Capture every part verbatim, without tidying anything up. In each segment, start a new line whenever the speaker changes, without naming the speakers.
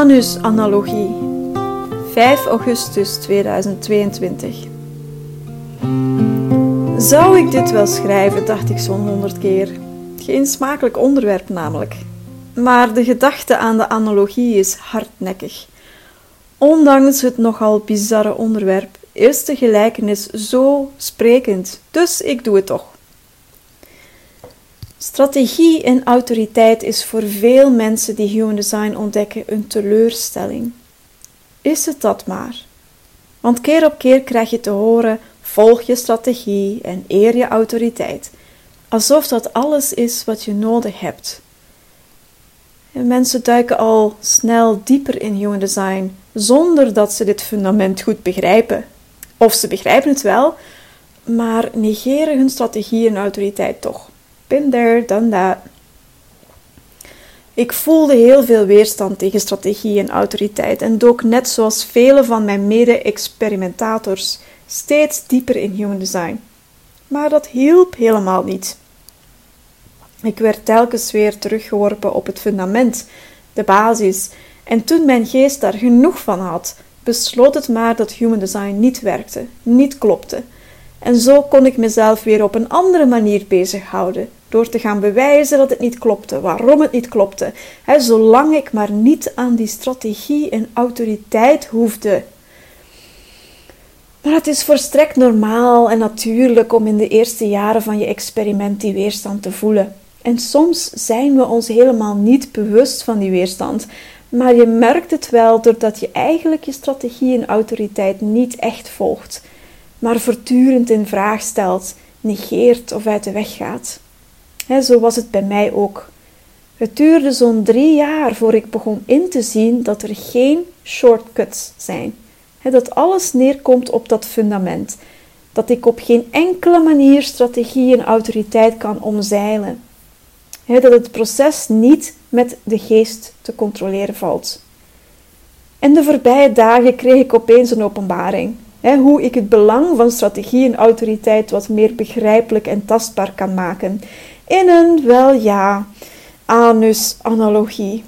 Anus-analogie, vijf augustus tweeduizend tweeëntwintig. Zou ik dit wel schrijven, dacht ik zo'n honderd keer. Geen smakelijk onderwerp namelijk. Maar de gedachte aan de analogie is hardnekkig. Ondanks het nogal bizarre onderwerp is de gelijkenis zo sprekend, dus ik doe het toch. Strategie en autoriteit is voor veel mensen die Human Design ontdekken een teleurstelling. Is het dat maar? Want keer op keer krijg je te horen, volg je strategie en eer je autoriteit. Alsof dat alles is wat je nodig hebt. En mensen duiken al snel dieper in Human Design, zonder dat ze dit fundament goed begrijpen. Of ze begrijpen het wel, maar negeren hun strategie en autoriteit toch. Been there, done that. Ik voelde heel veel weerstand tegen strategie en autoriteit en dook net zoals vele van mijn mede-experimentators steeds dieper in Human Design. Maar dat hielp helemaal niet. Ik werd telkens weer teruggeworpen op het fundament, de basis, en toen mijn geest daar genoeg van had, besloot het maar dat Human Design niet werkte, niet klopte. En zo kon ik mezelf weer op een andere manier bezighouden, door te gaan bewijzen dat het niet klopte, waarom het niet klopte, hè, zolang ik maar niet aan die strategie en autoriteit hoefde. Maar het is volstrekt normaal en natuurlijk om in de eerste jaren van je experiment die weerstand te voelen. En soms zijn we ons helemaal niet bewust van die weerstand, maar je merkt het wel doordat je eigenlijk je strategie en autoriteit niet echt volgt, maar voortdurend in vraag stelt, negeert of uit de weg gaat. He, zo was het bij mij ook. Het duurde zo'n drie jaar voor ik begon in te zien dat er geen shortcuts zijn. He, dat alles neerkomt op dat fundament. Dat ik op geen enkele manier strategie en autoriteit kan omzeilen. He, dat het proces niet met de geest te controleren valt. En de voorbije dagen kreeg ik opeens een openbaring. He, hoe ik het belang van strategie en autoriteit wat meer begrijpelijk en tastbaar kan maken. In een, wel ja, anus-analogie.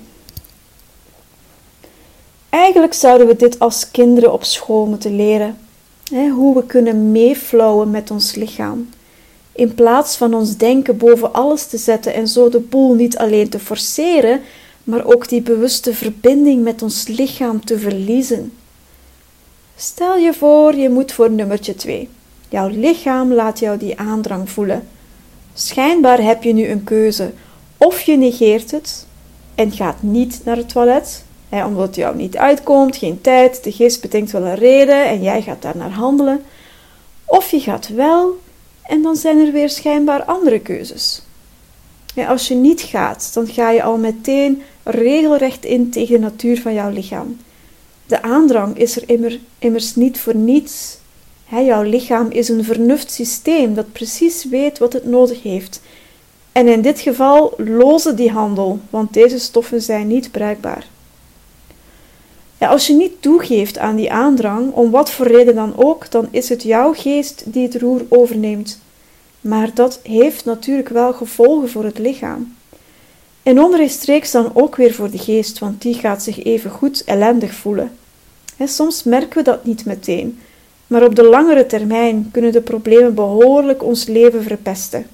Eigenlijk zouden we dit als kinderen op school moeten leren. He, hoe we kunnen meeflowen met ons lichaam. In plaats van ons denken boven alles te zetten en zo de boel niet alleen te forceren, maar ook die bewuste verbinding met ons lichaam te verliezen. Stel je voor, je moet voor nummertje twee. Jouw lichaam laat jou die aandrang voelen. Schijnbaar heb je nu een keuze. Of je negeert het en gaat niet naar het toilet, hè, omdat het jou niet uitkomt, geen tijd, de geest bedenkt wel een reden en jij gaat daar naar handelen. Of je gaat wel en dan zijn er weer schijnbaar andere keuzes. Ja, als je niet gaat, dan ga je al meteen regelrecht in tegen de natuur van jouw lichaam. De aandrang is er immer, immers niet voor niets. He, jouw lichaam is een vernuftssysteem dat precies weet wat het nodig heeft. En in dit geval lozen die handel, want deze stoffen zijn niet bruikbaar. Ja, als je niet toegeeft aan die aandrang, om wat voor reden dan ook, dan is het jouw geest die het roer overneemt. Maar dat heeft natuurlijk wel gevolgen voor het lichaam. En onrechtstreeks dan ook weer voor de geest, want die gaat zich even goed ellendig voelen. He, soms merken we dat niet meteen, maar op de langere termijn kunnen de problemen behoorlijk ons leven verpesten.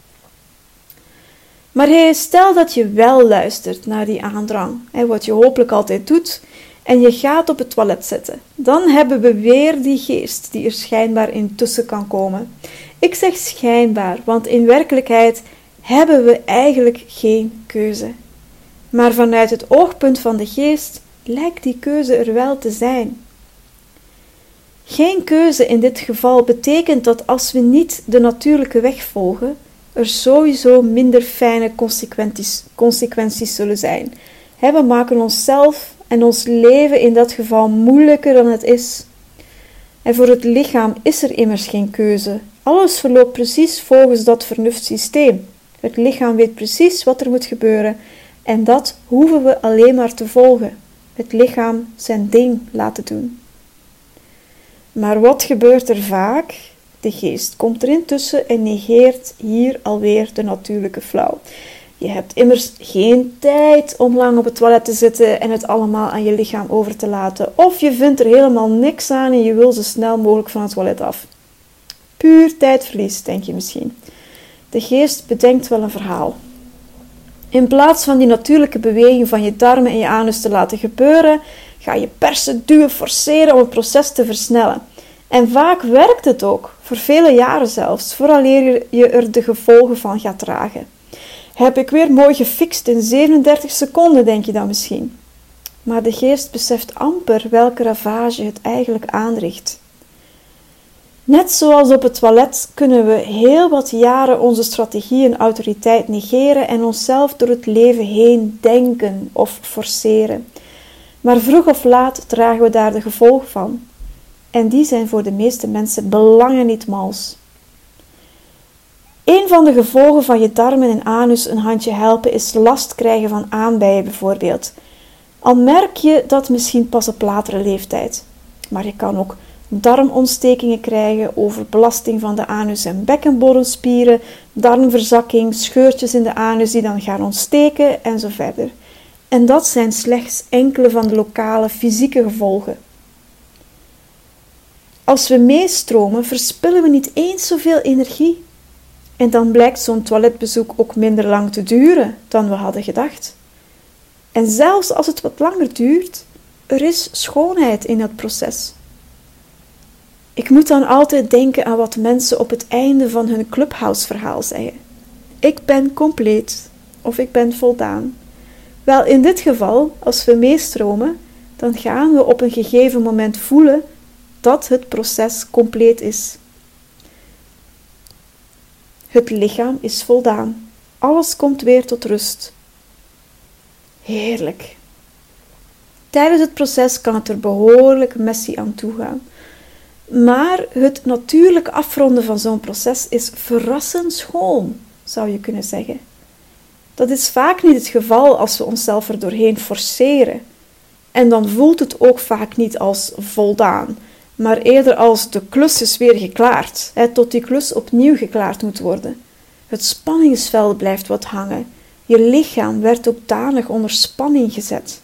Maar hey, stel dat je wel luistert naar die aandrang, hè, wat je hopelijk altijd doet, en je gaat op het toilet zitten. Dan hebben we weer die geest die er schijnbaar intussen kan komen. Ik zeg schijnbaar, want in werkelijkheid hebben we eigenlijk geen keuze. Maar vanuit het oogpunt van de geest lijkt die keuze er wel te zijn. Geen keuze in dit geval betekent dat als we niet de natuurlijke weg volgen, er sowieso minder fijne consequenties, consequenties zullen zijn. He, we maken onszelf en ons leven in dat geval moeilijker dan het is. En voor het lichaam is er immers geen keuze. Alles verloopt precies volgens dat vernuftssysteem. Het lichaam weet precies wat er moet gebeuren en dat hoeven we alleen maar te volgen. Het lichaam zijn ding laten doen. Maar wat gebeurt er vaak? De geest komt er intussen en negeert hier alweer de natuurlijke flow. Je hebt immers geen tijd om lang op het toilet te zitten en het allemaal aan je lichaam over te laten. Of je vindt er helemaal niks aan en je wil zo snel mogelijk van het toilet af. Puur tijdverlies, denk je misschien. De geest bedenkt wel een verhaal. In plaats van die natuurlijke beweging van je darmen en je anus te laten gebeuren, ga je persen, duwen, forceren om het proces te versnellen. En vaak werkt het ook, voor vele jaren zelfs, vooraleer je er de gevolgen van gaat dragen. Heb ik weer mooi gefixt in zevenendertig seconden, denk je dan misschien. Maar de geest beseft amper welke ravage het eigenlijk aanricht. Net zoals op het toilet kunnen we heel wat jaren onze strategie en autoriteit negeren en onszelf door het leven heen denken of forceren. Maar vroeg of laat dragen we daar de gevolgen van. En die zijn voor de meeste mensen belangen niet mals. Een van de gevolgen van je darmen en anus een handje helpen is last krijgen van aanbijen bijvoorbeeld. Al merk je dat misschien pas op latere leeftijd. Maar je kan ook darmontstekingen krijgen, overbelasting van de anus- en bekkenbodemspieren, darmverzakking, scheurtjes in de anus die dan gaan ontsteken en zo verder. En dat zijn slechts enkele van de lokale fysieke gevolgen. Als we meestromen, verspillen we niet eens zoveel energie. En dan blijkt zo'n toiletbezoek ook minder lang te duren dan we hadden gedacht. En zelfs als het wat langer duurt, er is schoonheid in dat proces. Ik moet dan altijd denken aan wat mensen op het einde van hun Clubhouse-verhaal zeggen. Ik ben compleet of ik ben voldaan. Wel, in dit geval, als we meestromen, dan gaan we op een gegeven moment voelen dat het proces compleet is. Het lichaam is voldaan. Alles komt weer tot rust. Heerlijk. Tijdens het proces kan het er behoorlijk messy aan toe gaan. Maar het natuurlijke afronden van zo'n proces is verrassend schoon, zou je kunnen zeggen. Dat is vaak niet het geval als we onszelf er doorheen forceren. En dan voelt het ook vaak niet als voldaan, maar eerder als de klus is weer geklaard, hè, tot die klus opnieuw geklaard moet worden. Het spanningsveld blijft wat hangen. Je lichaam werd ook danig onder spanning gezet.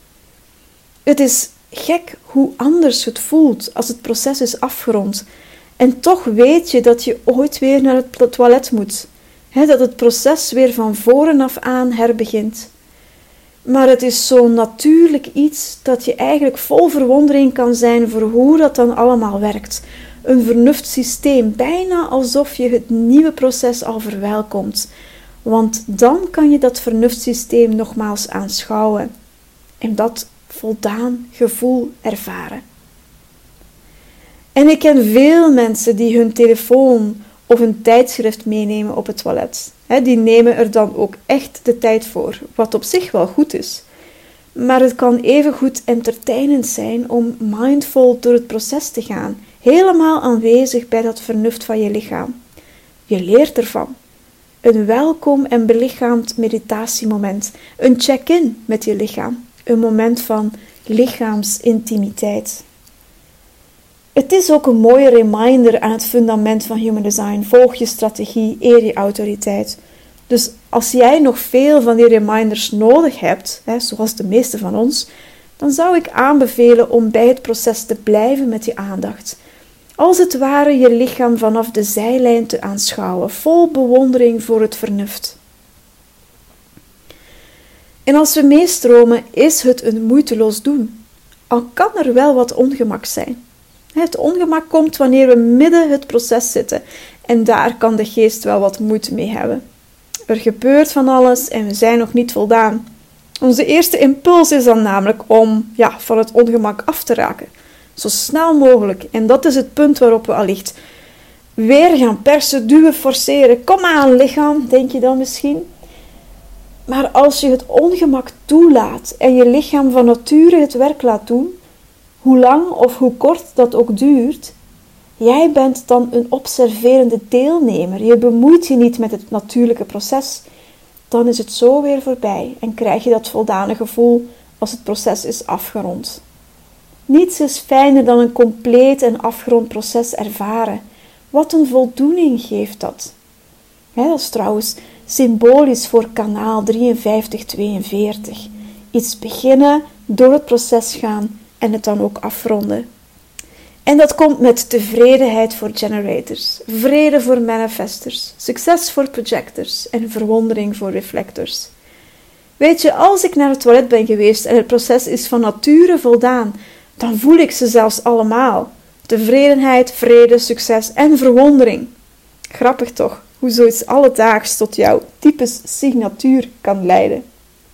Het is gek hoe anders het voelt als het proces is afgerond. En toch weet je dat je ooit weer naar het toilet moet. He, dat het proces weer van voren af aan herbegint. Maar het is zo'n natuurlijk iets dat je eigenlijk vol verwondering kan zijn voor hoe dat dan allemaal werkt. Een vernuftssysteem, bijna alsof je het nieuwe proces al verwelkomt. Want dan kan je dat vernuftssysteem nogmaals aanschouwen. En dat voldaan gevoel ervaren. En ik ken veel mensen die hun telefoon of een tijdschrift meenemen op het toilet. He, die nemen er dan ook echt de tijd voor, wat op zich wel goed is. Maar het kan even goed entertainend zijn om mindful door het proces te gaan, helemaal aanwezig bij dat vernuft van je lichaam. Je leert ervan. Een welkom en belichaamd meditatiemoment, een check-in met je lichaam, een moment van lichaamsintimiteit. Het is ook een mooie reminder aan het fundament van Human Design. Volg je strategie, eer je autoriteit. Dus als jij nog veel van die reminders nodig hebt, hè, zoals de meeste van ons, dan zou ik aanbevelen om bij het proces te blijven met je aandacht. Als het ware je lichaam vanaf de zijlijn te aanschouwen, vol bewondering voor het vernuft. En als we meestromen, is het een moeiteloos doen. Al kan er wel wat ongemak zijn. Het ongemak komt wanneer we midden het proces zitten en daar kan de geest wel wat moeite mee hebben. Er gebeurt van alles en we zijn nog niet voldaan. Onze eerste impuls is dan namelijk om ja, van het ongemak af te raken. Zo snel mogelijk. En dat is het punt waarop we allicht weer gaan persen, duwen, forceren. Kom aan lichaam, denk je dan misschien. Maar als je het ongemak toelaat en je lichaam van nature het werk laat doen, hoe lang of hoe kort dat ook duurt, jij bent dan een observerende deelnemer. Je bemoeit je niet met het natuurlijke proces. Dan is het zo weer voorbij en krijg je dat voldane gevoel als het proces is afgerond. Niets is fijner dan een compleet en afgerond proces ervaren. Wat een voldoening geeft dat. Ja, dat is trouwens symbolisch voor kanaal drieënvijftig tweeënveertig. Iets beginnen, door het proces gaan en het dan ook afronden. En dat komt met tevredenheid voor generators, vrede voor manifestors, succes voor projectors en verwondering voor reflectors. Weet je, als ik naar het toilet ben geweest en het proces is van nature voldaan, dan voel ik ze zelfs allemaal. Tevredenheid, vrede, succes en verwondering. Grappig toch, hoe zoiets alledaags tot jouw types signatuur kan leiden.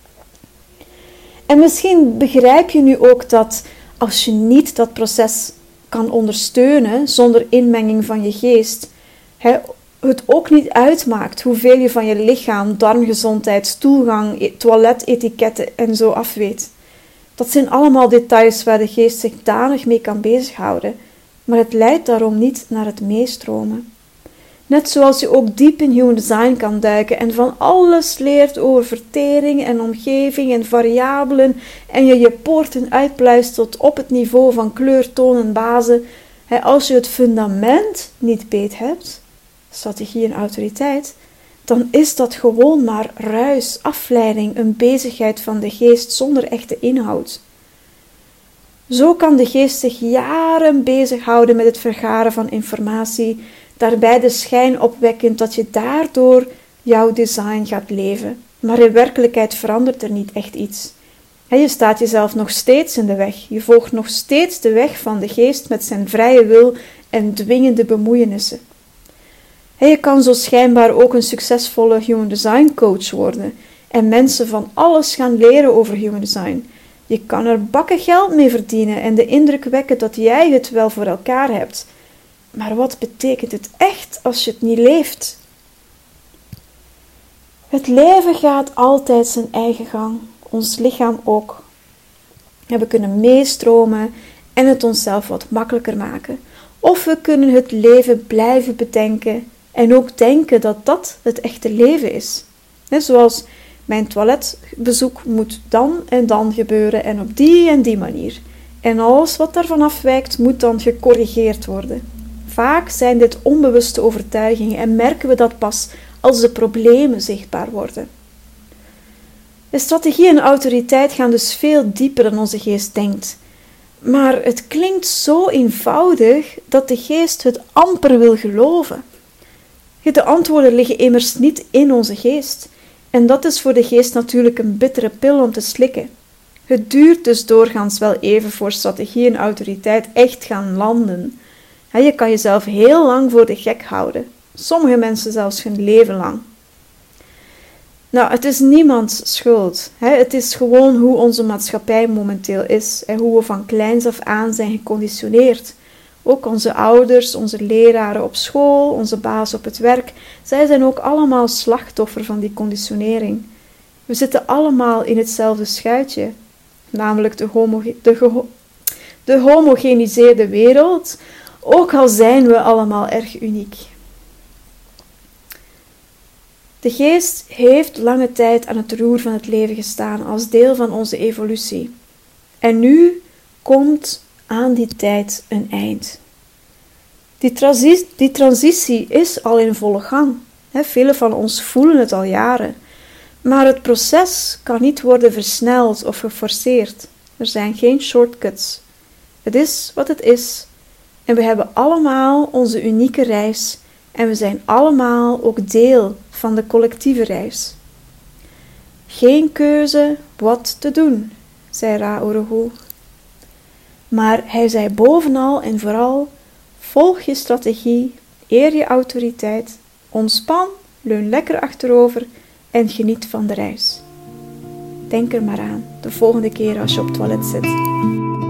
En misschien begrijp je nu ook dat als je niet dat proces kan ondersteunen zonder inmenging van je geest, het ook niet uitmaakt hoeveel je van je lichaam, darmgezondheid, stoelgang, toiletetiketten en zo afweet. Dat zijn allemaal details waar de geest zich danig mee kan bezighouden, maar het leidt daarom niet naar het meestromen. Net zoals je ook diep in human design kan duiken en van alles leert over vertering en omgeving en variabelen en je je poorten uitpluist tot op het niveau van kleur, toon en bazen. Als je het fundament niet beet hebt, strategie en autoriteit, dan is dat gewoon maar ruis, afleiding, een bezigheid van de geest zonder echte inhoud. Zo kan de geest zich jaren bezighouden met het vergaren van informatie, daarbij de schijn opwekkend dat je daardoor jouw design gaat leven. Maar in werkelijkheid verandert er niet echt iets. Je staat jezelf nog steeds in de weg. Je volgt nog steeds de weg van de geest met zijn vrije wil en dwingende bemoeienissen. Je kan zo schijnbaar ook een succesvolle human design coach worden en mensen van alles gaan leren over human design. Je kan er bakken geld mee verdienen en de indruk wekken dat jij het wel voor elkaar hebt. Maar wat betekent het echt als je het niet leeft? Het leven gaat altijd zijn eigen gang, ons lichaam ook. En we kunnen meestromen en het onszelf wat makkelijker maken. Of we kunnen het leven blijven bedenken en ook denken dat dat het echte leven is. Net zoals mijn toiletbezoek moet dan en dan gebeuren en op die en die manier. En alles wat daarvan afwijkt moet dan gecorrigeerd worden. Vaak zijn dit onbewuste overtuigingen en merken we dat pas als de problemen zichtbaar worden. De strategie en autoriteit gaan dus veel dieper dan onze geest denkt. Maar het klinkt zo eenvoudig dat de geest het amper wil geloven. De antwoorden liggen immers niet in onze geest. En dat is voor de geest natuurlijk een bittere pil om te slikken. Het duurt dus doorgaans wel even voor strategie en autoriteit echt gaan landen. Je kan jezelf heel lang voor de gek houden. Sommige mensen zelfs hun leven lang. Nou, het is niemands schuld. Het is gewoon hoe onze maatschappij momenteel is en hoe we van kleins af aan zijn geconditioneerd. Ook onze ouders, onze leraren op school, onze baas op het werk, zij zijn ook allemaal slachtoffer van die conditionering. We zitten allemaal in hetzelfde schuitje, namelijk de, homoge- de, geho- de homogeniseerde wereld, ook al zijn we allemaal erg uniek. De geest heeft lange tijd aan het roer van het leven gestaan als deel van onze evolutie. En nu komt aan die tijd een eind. Die, transi- die transitie is al in volle gang. He, velen van ons voelen het al jaren. Maar het proces kan niet worden versneld of geforceerd. Er zijn geen shortcuts. Het is wat het is. En we hebben allemaal onze unieke reis. En we zijn allemaal ook deel van de collectieve reis. Geen keuze wat te doen, zei Ra-Uru-Hu. Maar hij zei bovenal en vooral, volg je strategie, eer je autoriteit, ontspan, leun lekker achterover en geniet van de reis. Denk er maar aan, de volgende keer als je op het toilet zit.